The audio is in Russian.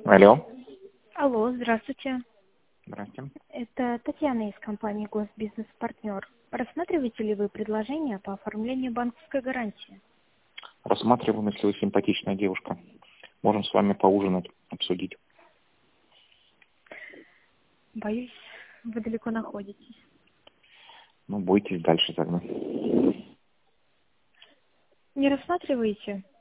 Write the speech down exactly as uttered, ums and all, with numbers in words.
Алло. Алло, здравствуйте. Здравствуйте. Это Татьяна из компании «Госбизнес-партнер». Рассматриваете ли вы предложение по оформлению банковской гарантии? Рассматриваем, если вы симпатичная девушка. Можем с вами поужинать, обсудить. Боюсь, вы далеко находитесь. Ну, бойтесь дальше тогда. Не рассматриваете?